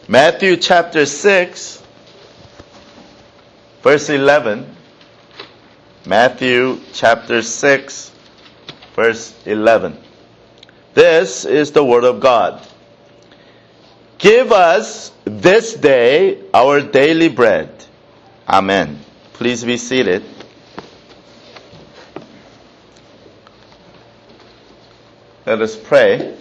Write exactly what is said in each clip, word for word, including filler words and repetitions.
Matthew chapter six, verse eleven. Matthew chapter six, verse eleven. This is the word of God. Give us this day our daily bread. Amen. Please be seated. Let us pray.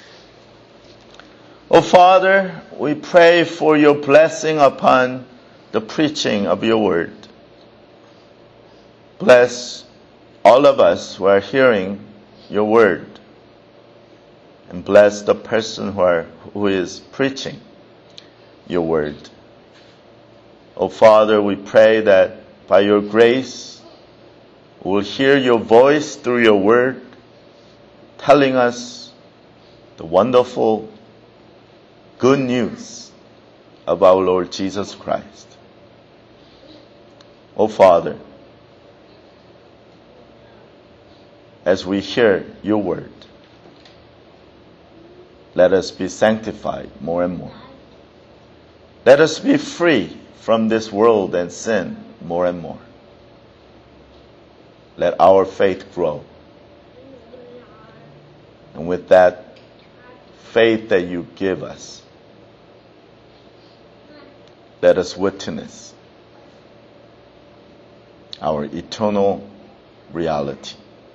Oh Father, we pray for your blessing upon the preaching of your word. Bless all of us who are hearing your word. And bless the person who, are, who is preaching your word. Oh Father, we pray that by your grace, we will hear your voice through your word, telling us the wonderful good news of our Lord Jesus Christ. Oh Father, as we hear your word, let us be sanctified more and more. Let us be free from this world and sin more and more. Let our faith grow. And with that faith that you give us, let us witness our eternal reality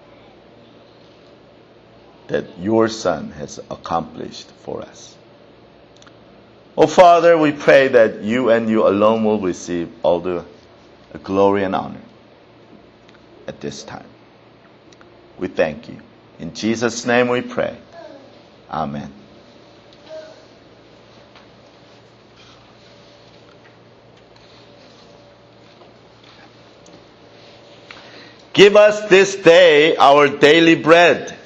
that your Son has accomplished for us. Oh Father, we pray that you and you alone will receive all the glory and honor at this time. We thank you. In Jesus' name we pray. Amen. Give us this day our daily bread.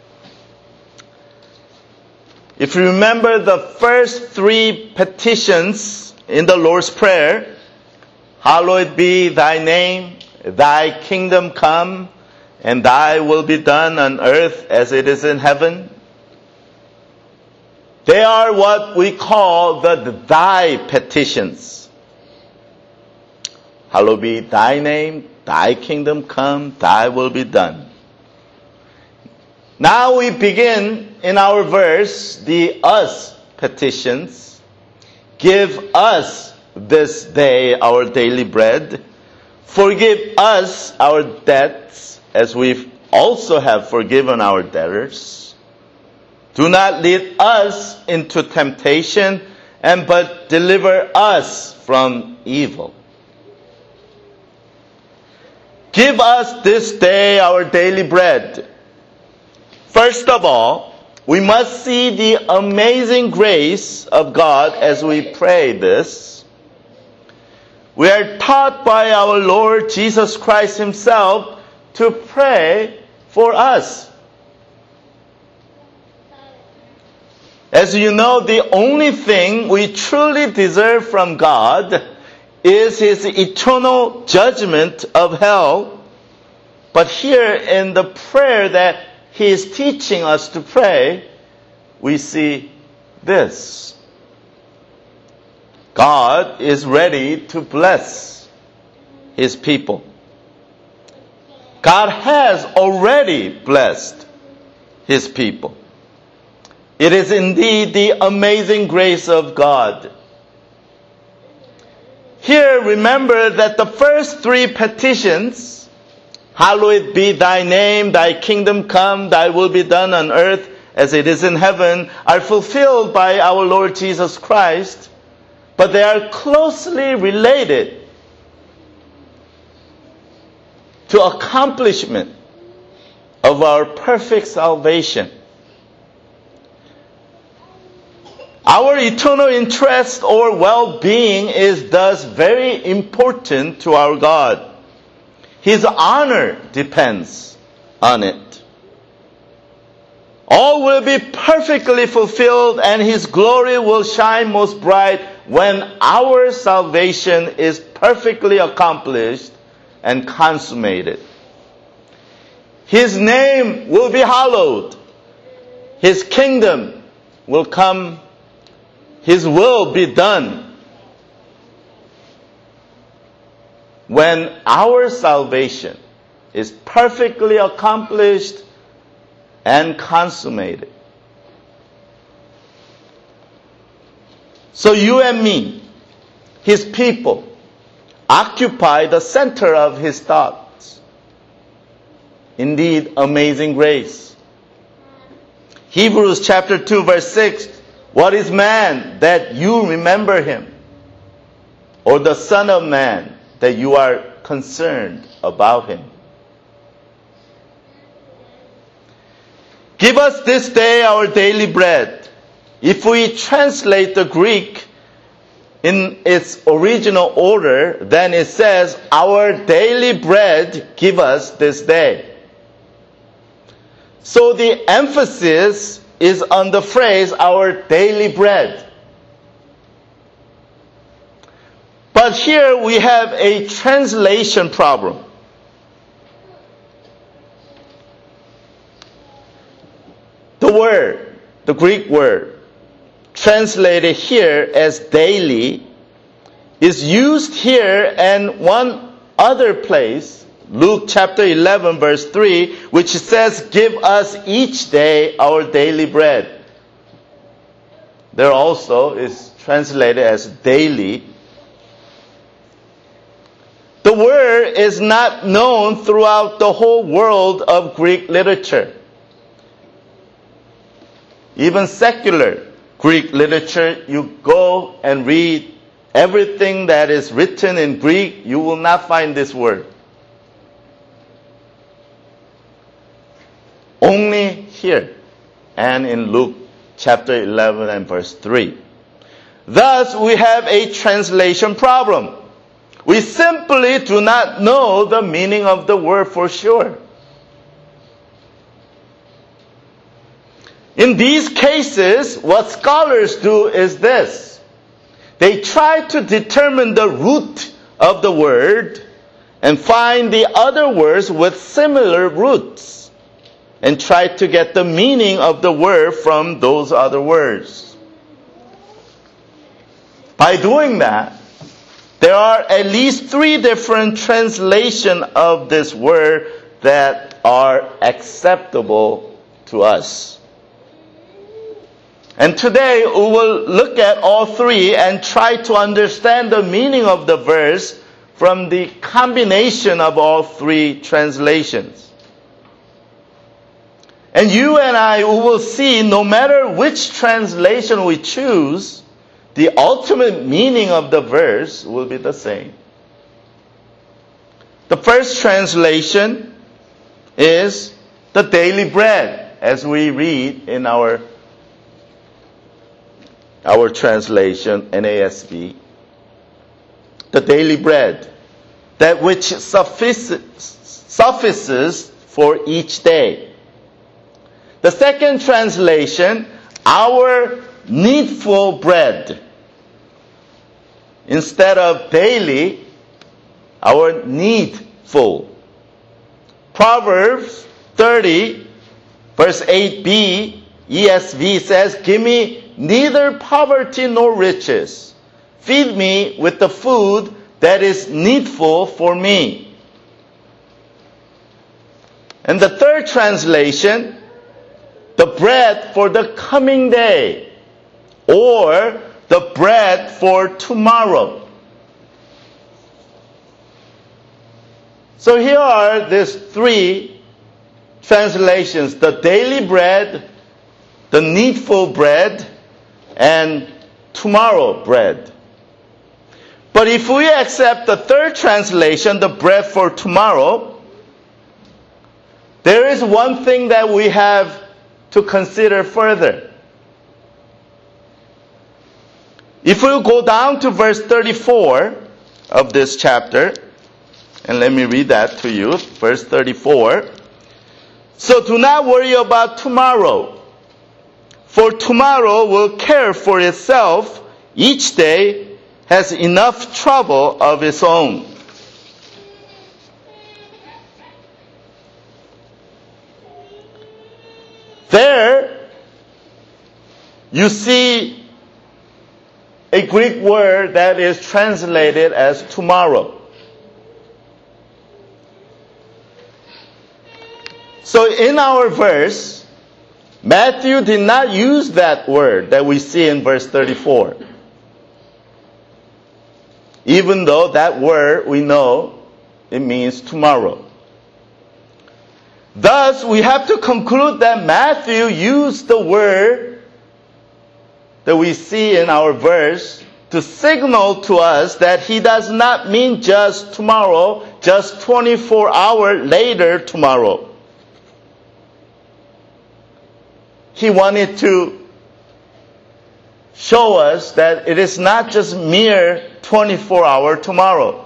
If you remember the first three petitions in the Lord's Prayer, hallowed be thy name, thy kingdom come, and thy will be done on earth as it is in heaven. They are what we call the thy petitions. Hallowed be thy name, thy kingdom come, thy will be done. Now we begin in our verse the us petitions. Give us this day our daily bread. Forgive us our debts as we also have forgiven our debtors. Do not lead us into temptation, and but deliver us from evil. Give us this day our daily bread. First of all, we must see the amazing grace of God as we pray this. We are taught by our Lord Jesus Christ himself to pray for us. As you know, the only thing we truly deserve from God is his eternal judgment of hell. But here in the prayer that he is teaching us to pray, we see this. God is ready to bless his people. God has already blessed his people. It is indeed the amazing grace of God. Here, remember that the first three petitions, hallowed be thy name, thy kingdom come, thy will be done on earth as it is in heaven, are fulfilled by our Lord Jesus Christ, but they are closely related to accomplishment of our perfect salvation. Our eternal interest or well-being is thus very important to our God. His honor depends on it. All will be perfectly fulfilled, and his glory will shine most bright when our salvation is perfectly accomplished and consummated. His name will be hallowed. His kingdom will come His will be done when our salvation is perfectly accomplished and consummated. So you and me, His people, occupy the center of His thoughts. Indeed, amazing grace. Hebrews chapter two verse six, what is man that you remember him? Or the Son of Man that you are concerned about him? Give us this day our daily bread. If we translate the Greek in its original order, then it says, our daily bread give us this day. So the emphasis is on the phrase, our daily bread. But here we have a translation problem. The word, the Greek word, translated here as daily, is used here and one other place, Luke chapter eleven verse three, which says, give us each day our daily bread. There also is translated as daily. The word is not known throughout the whole world of Greek literature. Even secular Greek literature, you go and read everything that is written in Greek, you will not find this word. Only here and in Luke chapter eleven and verse three. Thus, we have a translation problem. We simply do not know the meaning of the word for sure. In these cases, what scholars do is this. They try to determine the root of the word and find the other words with similar roots and try to get the meaning of the word from those other words. By doing that, there are at least three different translations of this word that are acceptable to us. And today we will look at all three and try to understand the meaning of the verse from the combination of all three translations. And you and I will see, no matter which translation we choose, the ultimate meaning of the verse will be the same. The first translation is the daily bread, as we read in our, our translation, N A S B. The daily bread, that which suffices, suffices for each day. The second translation, our needful bread. Instead of daily, our needful. Proverbs thirty, verse eight b, E S V says, give me neither poverty nor riches. Feed me with the food that is needful for me. And the third translation, the bread for the coming day, or the bread for tomorrow. So here are these three translations: the daily bread, the needful bread, and tomorrow bread. But if we accept the third translation, the bread for tomorrow, there is one thing that we have to consider further. If we go down to verse thirty-four of this chapter, and let me read that to you, verse thirty-four. So do not worry about tomorrow, for tomorrow will care for itself. Each day has enough trouble of its own. There, you see a Greek word that is translated as tomorrow. So in our verse, Matthew did not use that word that we see in verse thirty-four. Even though that word, we know, it means tomorrow. Thus, we have to conclude that Matthew used the word that we see in our verse to signal to us that he does not mean just tomorrow, just twenty-four hours later tomorrow. He wanted to show us that it is not just mere twenty-four hour tomorrow.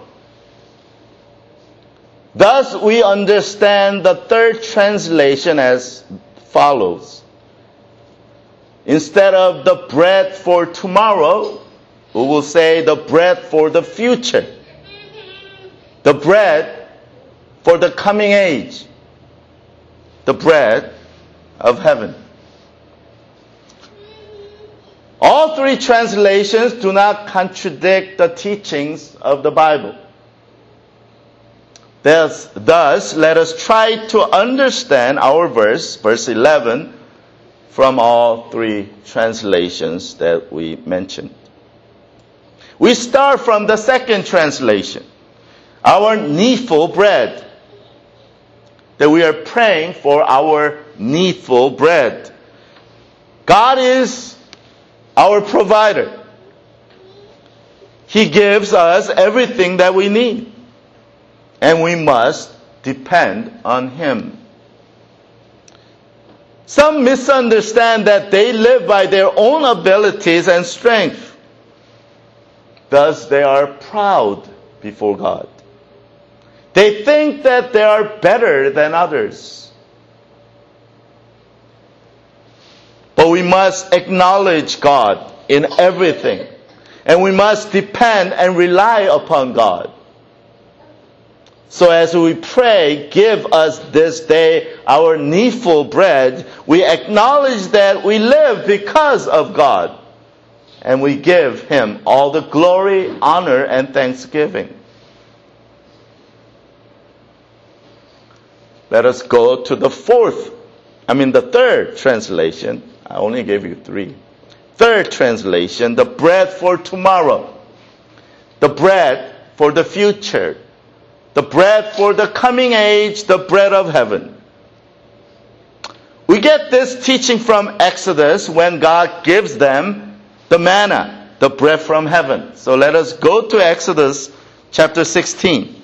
Thus, we understand the third translation as follows. Instead of the bread for tomorrow, we will say the bread for the future. The bread for the coming age. The bread of heaven. All three translations do not contradict the teachings of the Bible. Thus, thus, let us try to understand our verse, verse eleven, from all three translations that we mentioned. We start from the second translation, our needful bread. That we are praying for our needful bread. God is our provider. He gives us everything that we need. And we must depend on Him. Some misunderstand that they live by their own abilities and strength. Thus, they are proud before God. They think that they are better than others. But we must acknowledge God in everything. And we must depend and rely upon God. So as we pray, give us this day our needful bread, we acknowledge that we live because of God. And we give Him all the glory, honor, and thanksgiving. Let us go to the fourth, I mean the third translation. I only gave you three. Third translation, the bread for tomorrow. The bread for the future. The bread for the coming age, the bread of heaven. We get this teaching from Exodus when God gives them the manna, the bread from heaven. So let us go to Exodus chapter sixteen.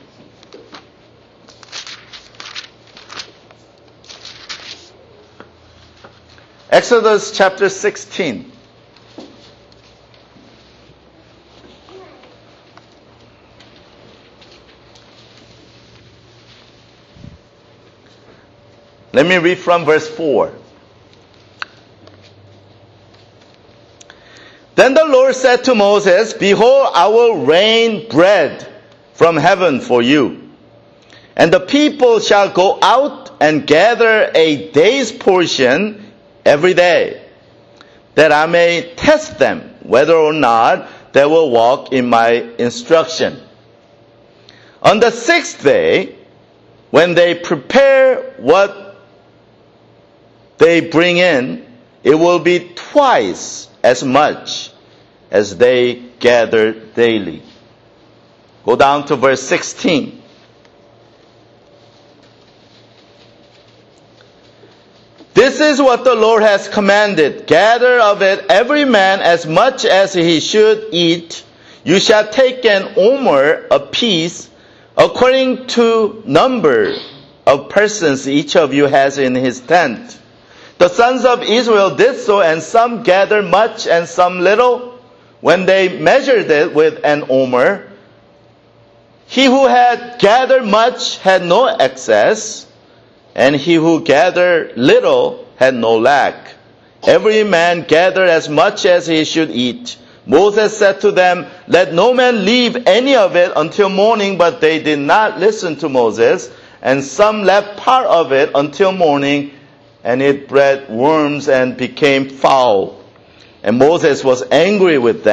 Exodus chapter sixteen. Let me read from verse four. Then the Lord said to Moses, Behold, I will rain bread from heaven for you. And the people shall go out and gather a day's portion every day, that I may test them whether or not they will walk in my instruction. On the sixth day, when they prepare what they bring in, it will be twice as much as they gather daily. Go down to verse sixteen. This is what the Lord has commanded. Gather of it every man as much as he should eat. You shall take an omer apiece according to number of persons each of you has in his tent. The sons of Israel did so, and some gathered much and some little. When they measured it with an omer, he who had gathered much had no excess, and he who gathered little had no lack. Every man gathered as much as he should eat. Moses said to them, Let no man leave any of it until morning, but they did not listen to Moses, and some left part of it until morning, and it bred worms and became foul. And Moses was angry with them.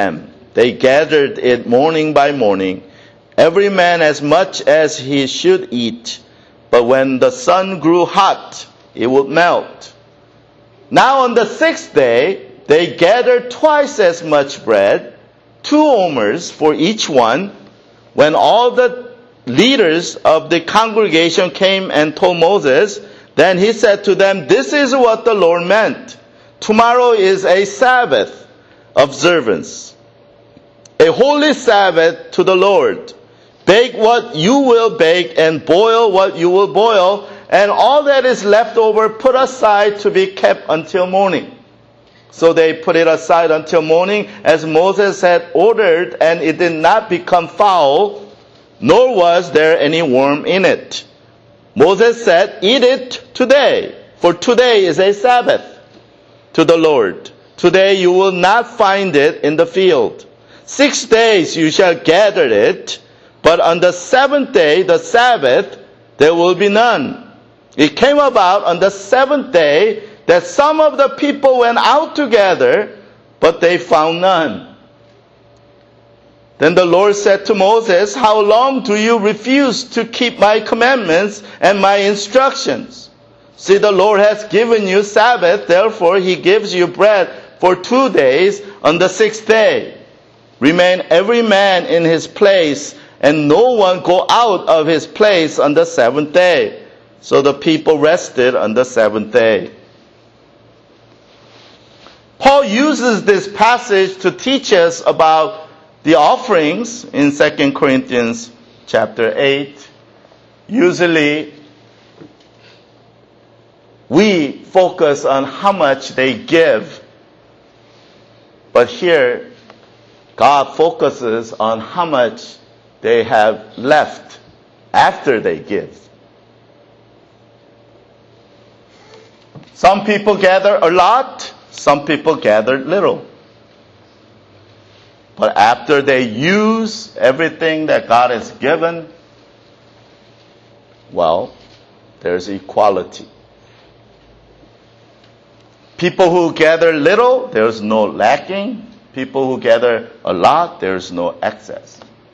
They gathered it morning by morning, every man as much as he should eat. But when the sun grew hot, it would melt. Now on the sixth day, they gathered twice as much bread, two omers for each one. When all the leaders of the congregation came and told Moses, then he said to them, "This is what the Lord meant. Tomorrow is a Sabbath observance, a holy Sabbath to the Lord. Bake what you will bake and boil what you will boil, and all that is left over put aside to be kept until morning." So they put it aside until morning, as Moses had ordered, and it did not become foul, nor was there any worm in it. Moses said, "Eat it today, for today is a Sabbath to the Lord. Today you will not find it in the field. Six days you shall gather it, but on the seventh day, the Sabbath, there will be none." It came about on the seventh day that some of the people went out together, but they found none. Then the Lord said to Moses, "How long do you refuse to keep my commandments and my instructions? See, the Lord has given you Sabbath, therefore he gives you bread for two days. On the sixth day, remain every man in his place, and no one go out of his place on the seventh day." So the people rested on the seventh day. Paul uses this passage to teach us about the offerings in Second Corinthians chapter eight. Usually, we focus on how much they give. But here, God focuses on how much they have left after they give. Some people gather a lot, some people gather little. But after they use everything that God has given, well, there's equality. People who gather little, there's no lacking. People who gather a lot, there's no excess.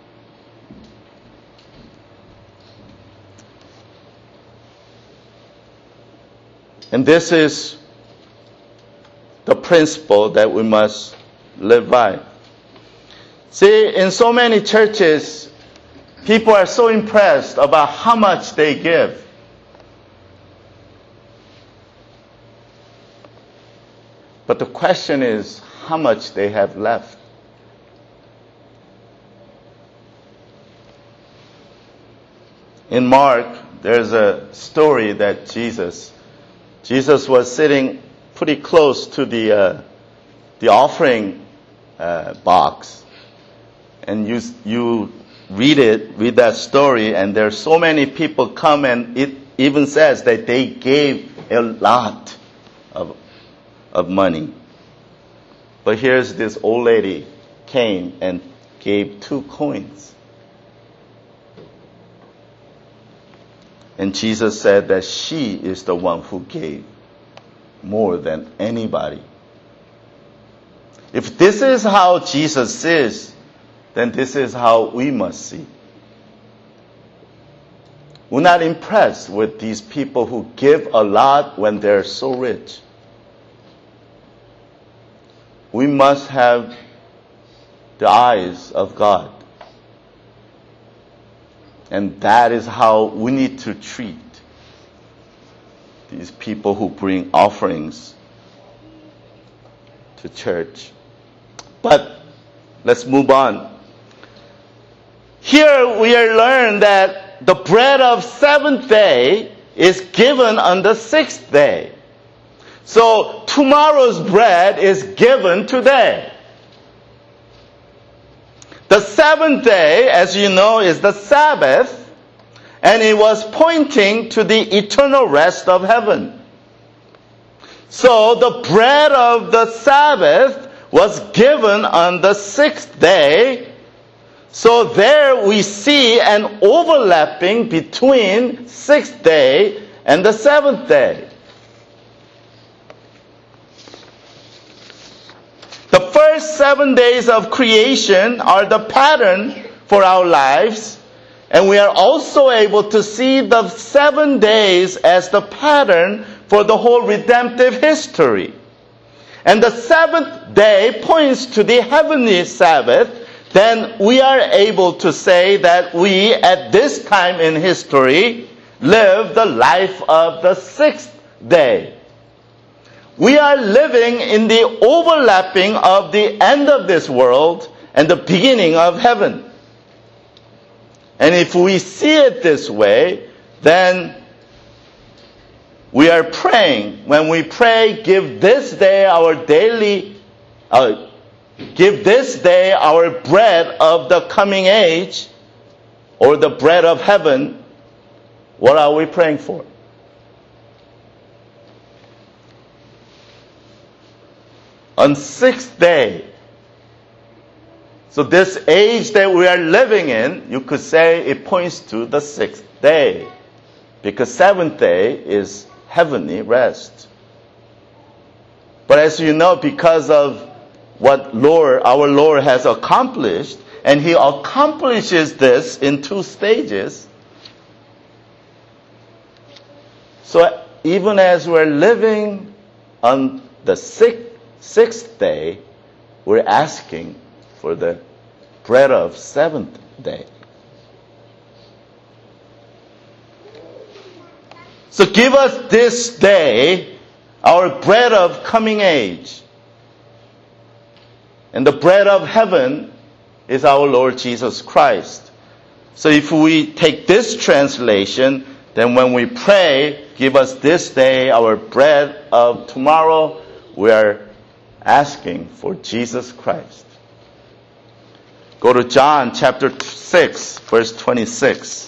And this is the principle that we must live by. See, in so many churches, people are so impressed about how much they give. But the question is, how much they have left. In Mark, there's a story that Jesus, Jesus was sitting pretty close to the uh, the offering uh, box, and you you read it, read that story, and there's so many people come, and it even says that they gave a lot of of money. But here's this old lady came and gave two coins. And Jesus said that she is the one who gave more than anybody. If this is how Jesus is, then this is how we must see. We're not impressed with these people who give a lot when they're so rich. We must have the eyes of God. And that is how we need to treat these people who bring offerings to church. But let's move on. Here we are learned that the bread of seventh day is given on the sixth day. So tomorrow's bread is given today. The seventh day, as you know, is the Sabbath, and it was pointing to the eternal rest of heaven. So the bread of the Sabbath was given on the sixth day. So there we see an overlapping between sixth day and the seventh day. The first seven days of creation are the pattern for our lives, and we are also able to see the seven days as the pattern for the whole redemptive history. And the seventh day points to the heavenly Sabbath. Then we are able to say that we, at this time in history, live the life of the sixth day. We are living in the overlapping of the end of this world and the beginning of heaven. And if we see it this way, then we are praying. When we pray, give this day our daily, uh, give this day our bread of the coming age, or the bread of heaven, what are we praying for? On sixth day, so this age that we are living in, you could say it points to the sixth day. Because seventh day is heavenly rest. But as you know, because of what Lord, our Lord has accomplished, and He accomplishes this in two stages. So even as we're living on the sixth, sixth day, we're asking for the bread of seventh day. So give us this day our bread of coming age. And the bread of heaven is our Lord Jesus Christ. So if we take this translation, then when we pray, give us this day our bread of tomorrow, we are asking for Jesus Christ. Go to John chapter six, verse twenty-six.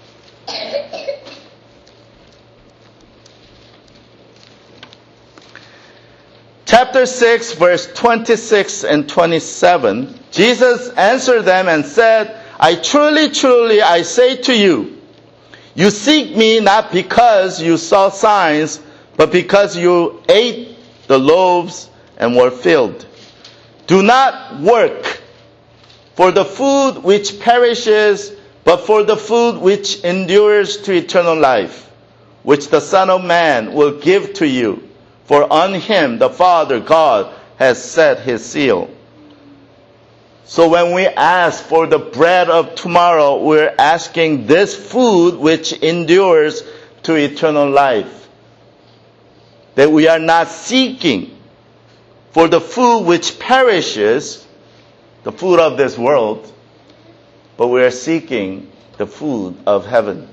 Chapter six, verse twenty-six and twenty-seven, Jesus answered them and said, I truly, truly, I say to you, you seek me not because you saw signs, but because you ate the loaves and were filled. Do not work for the food which perishes, but for the food which endures to eternal life, which the Son of Man will give to you. For on Him the Father God has set His seal. So when we ask for the bread of tomorrow, we're asking this food which endures to eternal life. That we are not seeking for the food which perishes, the food of this world, but we are seeking the food of heaven.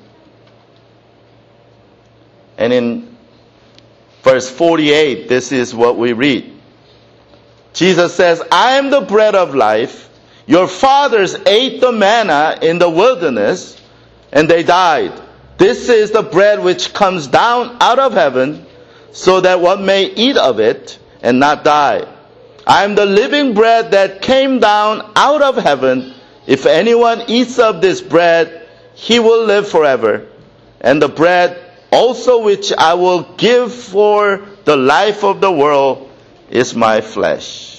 And in verse forty-eight, this is what we read. Jesus says, I am the bread of life. Your fathers ate the manna in the wilderness, and they died. This is the bread which comes down out of heaven, so that one may eat of it and not die. I am the living bread that came down out of heaven. If anyone eats of this bread, he will live forever. And the bread also which I will give for the life of the world is my flesh.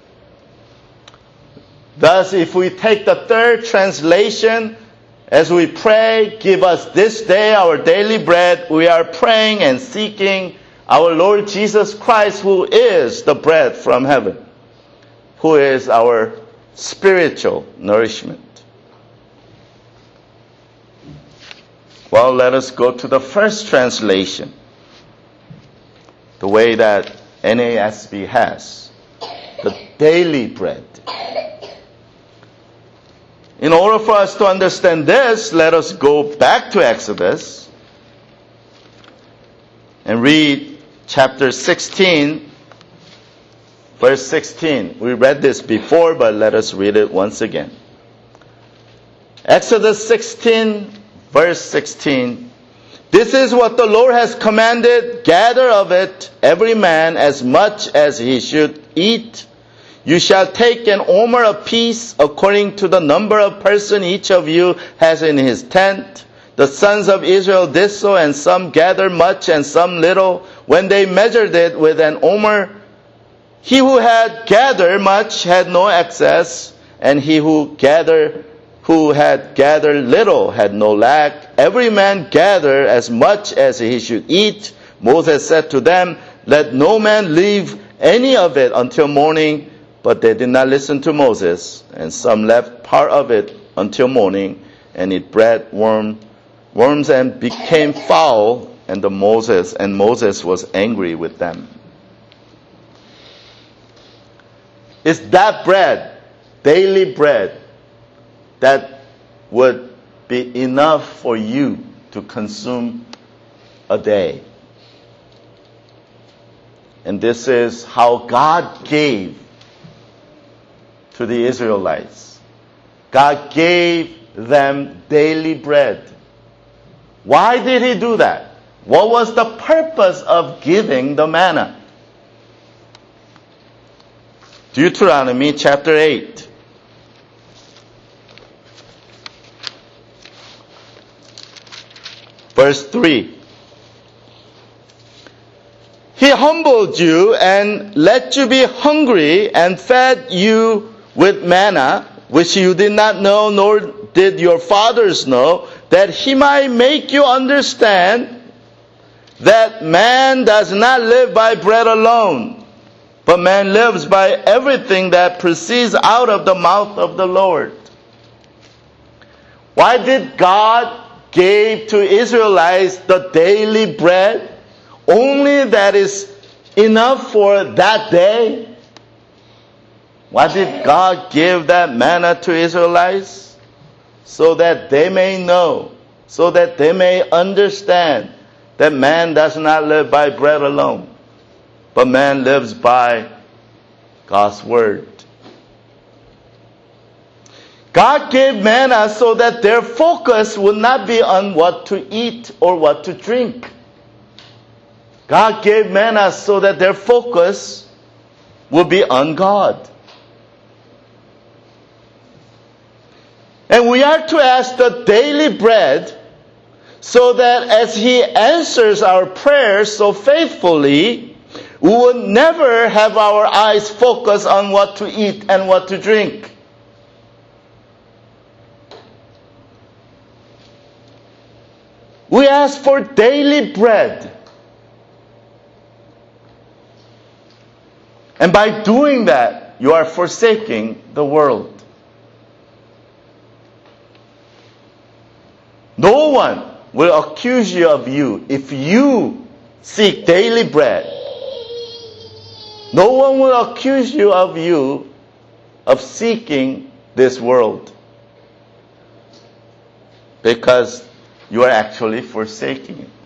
Thus, if we take the third translation, as we pray, give us this day our daily bread, we are praying and seeking our Lord Jesus Christ, who is the bread from heaven, who is our spiritual nourishment. Well, let us go to the first translation, the way that N A S B has, the daily bread. In order for us to understand this, let us go back to Exodus and read chapter sixteen, verse sixteen. We read this before, but let us read it once again. Exodus sixteen, verse sixteen. This is what the Lord has commanded. Gather of it every man as much as he should eat. You shall take an omer apiece according to the number of person each of you has in his tent. The sons of Israel did so, and some gathered much and some little. When they measured it with an omer, He who had gathered much had no excess, and he who gathered who had gathered little had no lack. Every man gather as much as he should eat. Moses said to them, let no man leave any of it until morning. But they did not listen to Moses, and some left part of it until morning, and it bred worm, worms and became foul, and the Moses and Moses was angry with them. It's that bread, daily bread, that would be enough for you to consume a day. And this is how God gave to the Israelites. God gave them daily bread. Why did He do that? What was the purpose of giving the manna? Deuteronomy chapter eight. Verse three. He humbled you and let you be hungry and fed you with manna, which you did not know, nor did your fathers know, that He might make you understand that man does not live by bread alone, but man lives by everything that proceeds out of the mouth of the Lord. Why did God give to Israelites the daily bread? Only that is enough for that day? Why did God give that manna to Israelites? So that they may know, so that they may understand that man does not live by bread alone, but man lives by God's word. God gave manna so that their focus would not be on what to eat or what to drink. God gave manna so that their focus would be on God. And we are to ask the daily bread so that as He answers our prayers so faithfully, we will never have our eyes focused on what to eat and what to drink. We ask for daily bread. And by doing that, you are forsaking the world. No one will accuse you of you if you seek daily bread. No one will accuse you of you of seeking this world, because you are actually forsaking it.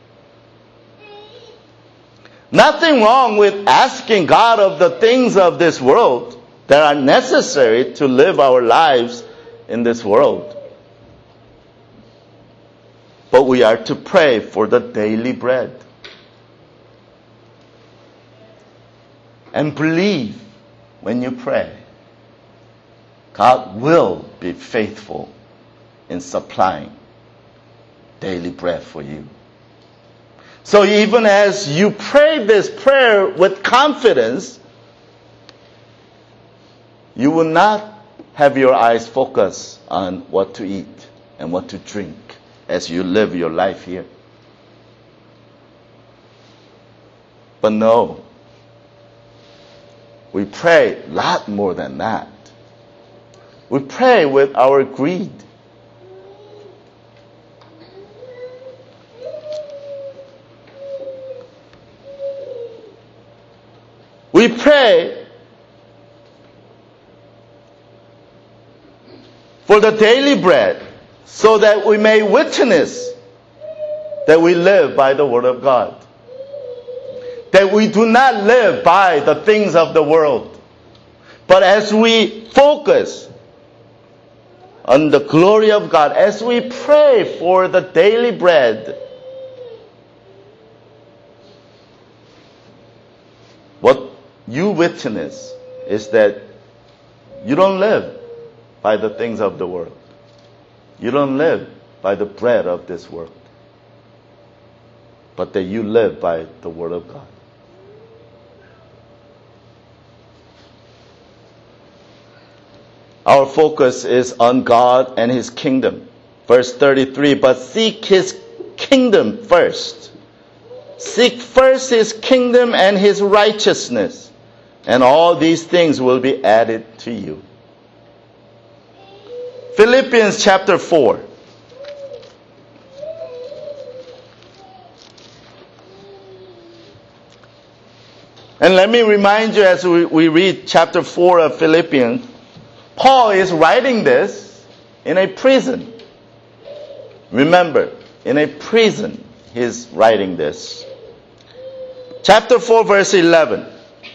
Nothing wrong with asking God of the things of this world that are necessary to live our lives in this world. But we are to pray for the daily bread. And believe when you pray, God will be faithful in supplying daily bread for you. So even as you pray this prayer with confidence, you will not have your eyes focused on what to eat and what to drink as you live your life here. But no, we pray a lot more than that. We pray with our greed. We pray for the daily bread so that we may witness that we live by the Word of God. That we do not live by the things of the world. But as we focus on the glory of God, as we pray for the daily bread, what you witness is that you don't live by the things of the world. You don't live by the bread of this world. But that you live by the Word of God. our focus is on God and His kingdom. Verse thirty-three, but seek His kingdom first. Seek first His kingdom and His righteousness, and all these things will be added to you. Philippians chapter four. And let me remind you as we, we read chapter four of Philippians, Paul is writing this in a prison. Remember, in a prison he's writing this. Chapter four, verse eleven.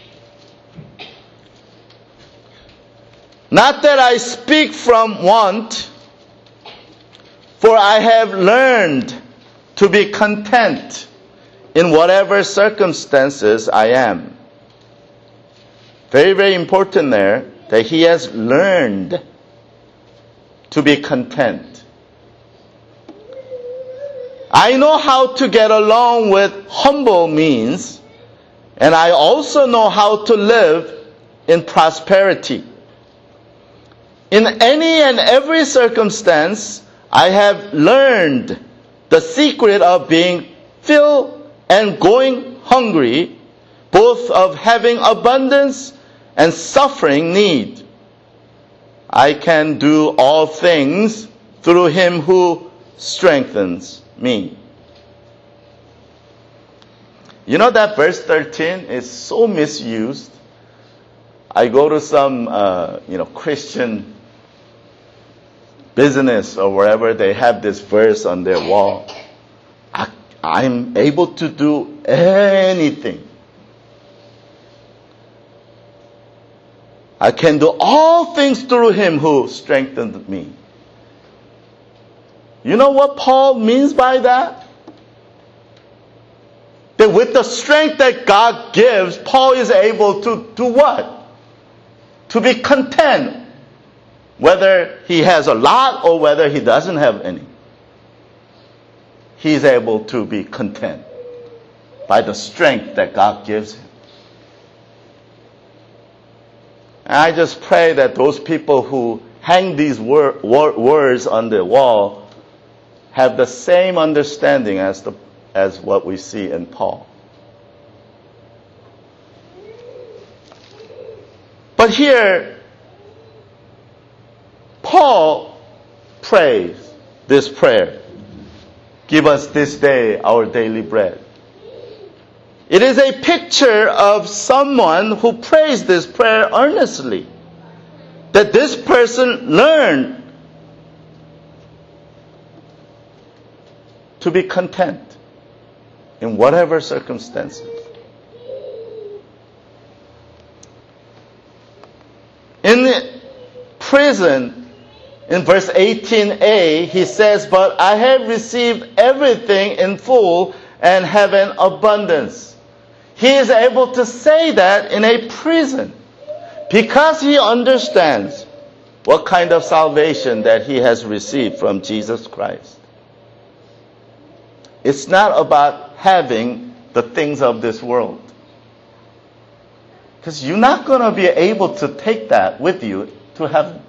Not that I speak from want, for I have learned to be content in whatever circumstances I am. Very, very important there that he has learned to be content. I know how to get along with humble means, and I also know how to live in prosperity. In any and every circumstance, I have learned the secret of being filled and going hungry, both of having abundance and suffering need. I can do all things through Him who strengthens me. You know that verse thirteen is so misused. I go to some, uh, you know, Christian business or wherever, they have this verse on their wall. I, I'm able to do anything. I can do all things through Him who strengthened me. You know what Paul means by that? That with the strength that God gives, Paul is able to do what? To be content. Whether he has a lot or whether he doesn't have any. He is able to be content by the strength that God gives him. And I just pray that those people who hang these wor- wor- words on the wall have the same understanding as the as what we see in Paul. But here, Paul prays this prayer. Give us this day our daily bread. It is a picture of someone who prays this prayer earnestly. That this person learned to be content in whatever circumstances. In the prison, in verse eighteen a, he says, but I have received everything in full and have an abundance. He is able to say that in a prison because he understands what kind of salvation that he has received from Jesus Christ. It's not about having the things of this world. Because you're not going to be able to take that with you to heaven.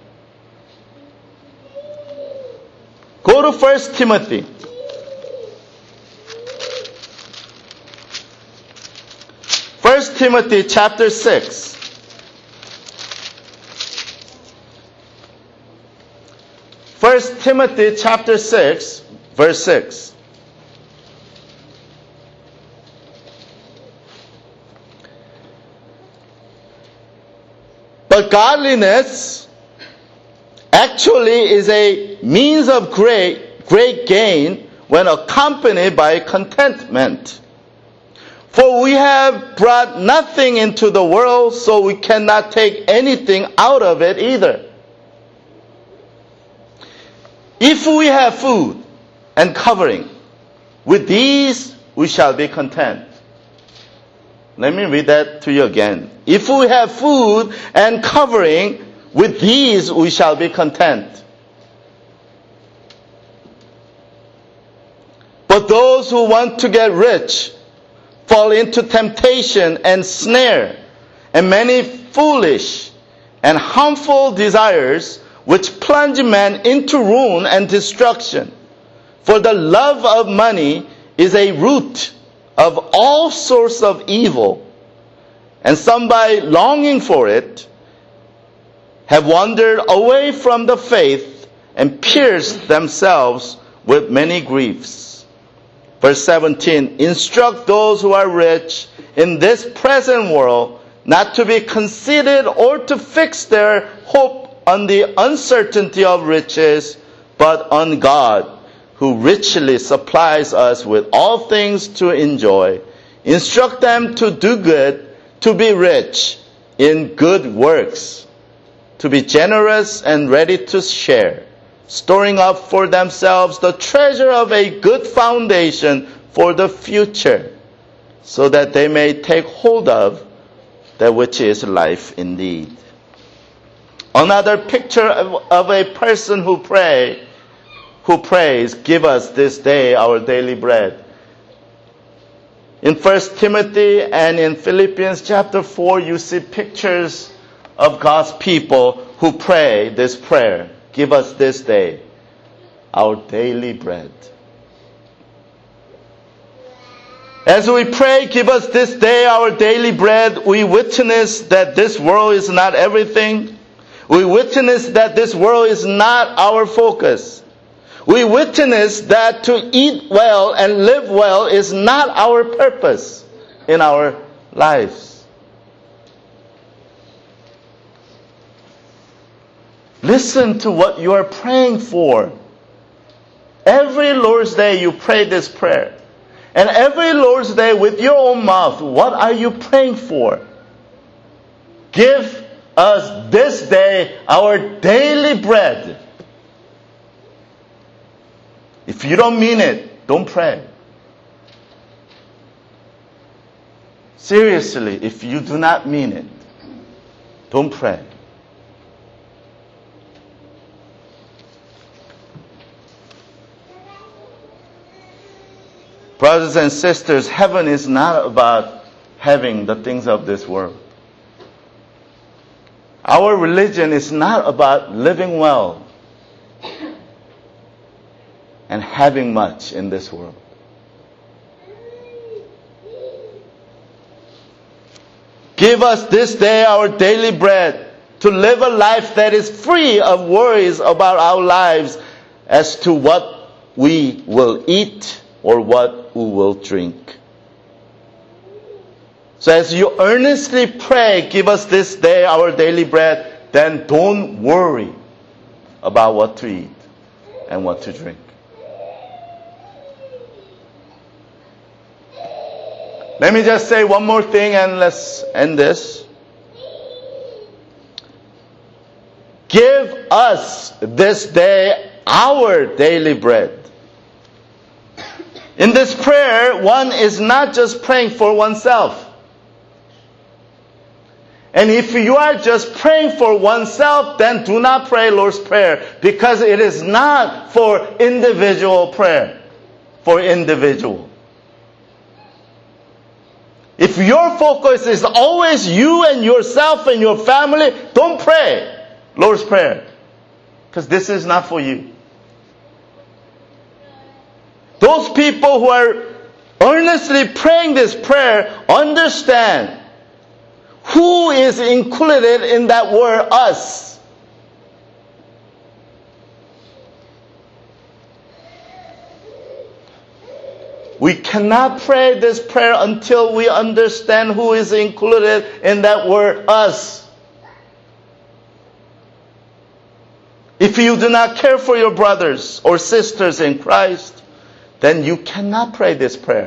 Go to First Timothy. First Timothy chapter six. First Timothy chapter six, verse six. But godliness actually is a means of great, great gain when accompanied by contentment. For we have brought nothing into the world, so we cannot take anything out of it either. If we have food and covering, with these we shall be content. Let me read that to you again. If we have food and covering, with these we shall be content. But those who want to get rich fall into temptation and snare, and many foolish and harmful desires which plunge man into ruin and destruction. For the love of money is a root of all sorts of evil, and some by longing for it have wandered away from the faith and pierced themselves with many griefs. Verse seventeen, instruct those who are rich in this present world not to be conceited or to fix their hope on the uncertainty of riches, but on God, who richly supplies us with all things to enjoy. Instruct them to do good, to be rich in good works, to be generous and ready to share, storing up for themselves the treasure of a good foundation for the future, so that they may take hold of that which is life indeed. Another picture of, of a person who pray, who prays, give us this day our daily bread. In First Timothy and in Philippians chapter four, you see pictures of God's people who pray this prayer. Give us this day our daily bread. As we pray, give us this day our daily bread, we witness that this world is not everything. We witness that this world is not our focus. We witness that to eat well and live well is not our purpose in our lives. Listen to what you are praying for. Every Lord's Day you pray this prayer. And every Lord's Day with your own mouth, what are you praying for? Give us this day our daily bread. If you don't mean it, don't pray. Seriously, if you do not mean it, don't pray. Brothers and sisters, heaven is not about having the things of this world. Our religion is not about living well and having much in this world. Give us this day our daily bread, to live a life that is free of worries about our lives as to what we will eat or what we will drink. So as you earnestly pray, give us this day our daily bread, then don't worry about what to eat and what to drink. Let me just say one more thing and let's end this. Give us this day our daily bread. In this prayer, one is not just praying for oneself. And if you are just praying for oneself, then do not pray Lord's Prayer, because it is not for individual prayer, for individual. If your focus is always you and yourself and your family, don't pray Lord's Prayer, because this is not for you. Those people who are earnestly praying this prayer understand who is included in that word us. We cannot pray this prayer until we understand who is included in that word us. If you do not care for your brothers or sisters in Christ, then you cannot pray this prayer.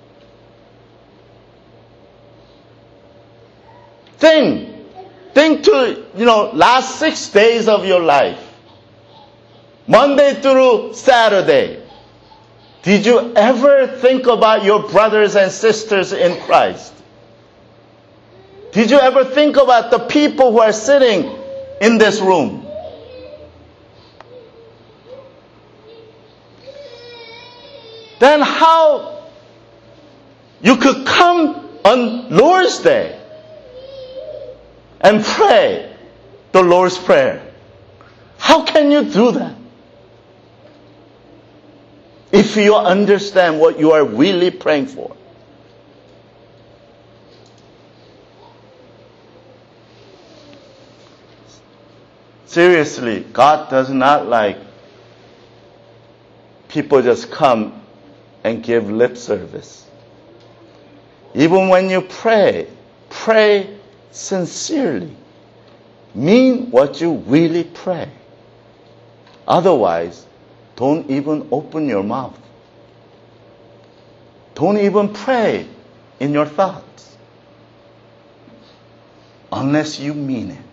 Think. Think to, you know, last six days of your life. Monday through Saturday. Did you ever think about your brothers and sisters in Christ? Did you ever think about the people who are sitting in this room? Then how you could come on Lord's Day and pray the Lord's Prayer. How can you do that? If you understand what you are really praying for. Seriously, God does not like people just come and give lip service. Even when you pray, pray sincerely. Mean what you really pray. Otherwise, don't even open your mouth. Don't even pray in your thoughts. Unless you mean it.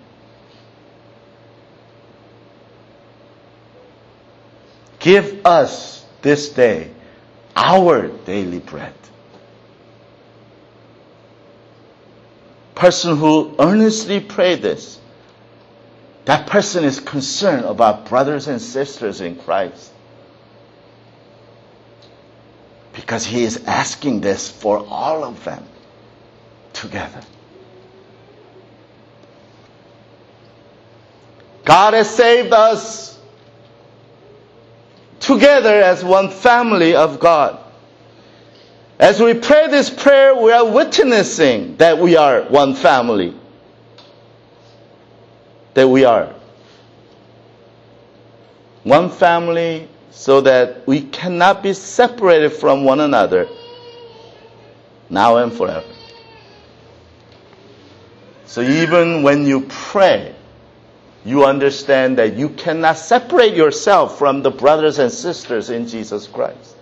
Give us this day our daily bread. Person who earnestly pray this, that person is concerned about brothers and sisters in Christ. Because he is asking this for all of them together. God has saved us together as one family of God. As we pray this prayer, we are witnessing that we are one family. That we are one family so that we cannot be separated from one another now and forever. So even when you pray, you understand that you cannot separate yourself from the brothers and sisters in Jesus Christ.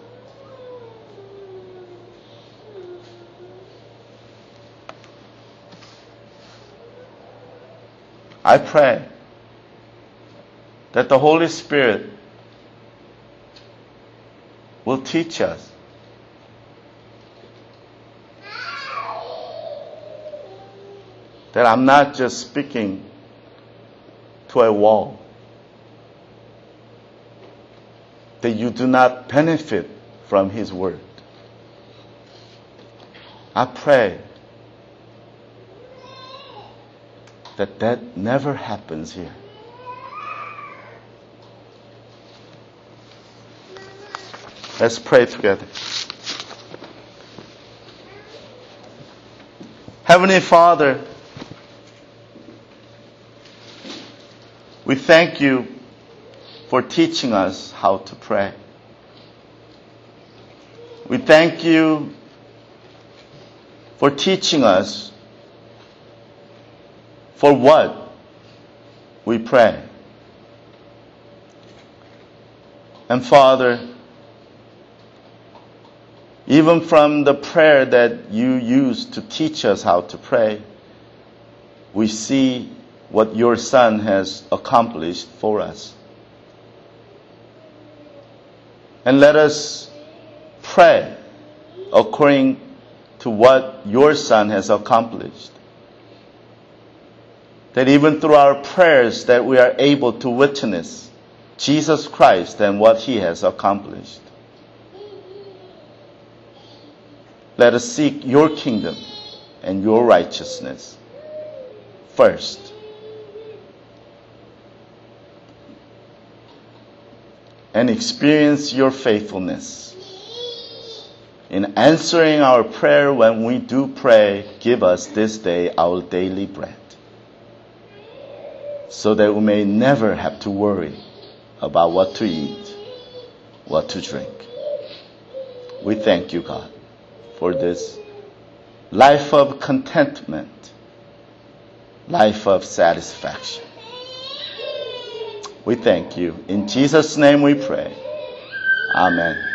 I pray that the Holy Spirit will teach us that I'm not just speaking to a wall, that you do not benefit from His Word. I pray that that never happens here. Let's pray together. Heavenly Father, we thank you for teaching us how to pray. We thank you for teaching us for what we pray. And Father, even from the prayer that you used to teach us how to pray, we see what your Son has accomplished for us. And let us pray according to what your Son has accomplished. That even through our prayers that we are able to witness Jesus Christ and what He has accomplished. Let us seek your kingdom and your righteousness first. And experience your faithfulness. In answering our prayer when we do pray, give us this day our daily bread. So that we may never have to worry about what to eat, what to drink. We thank you, God, for this life of contentment, life of satisfaction. We thank you. In Jesus' name we pray. Amen.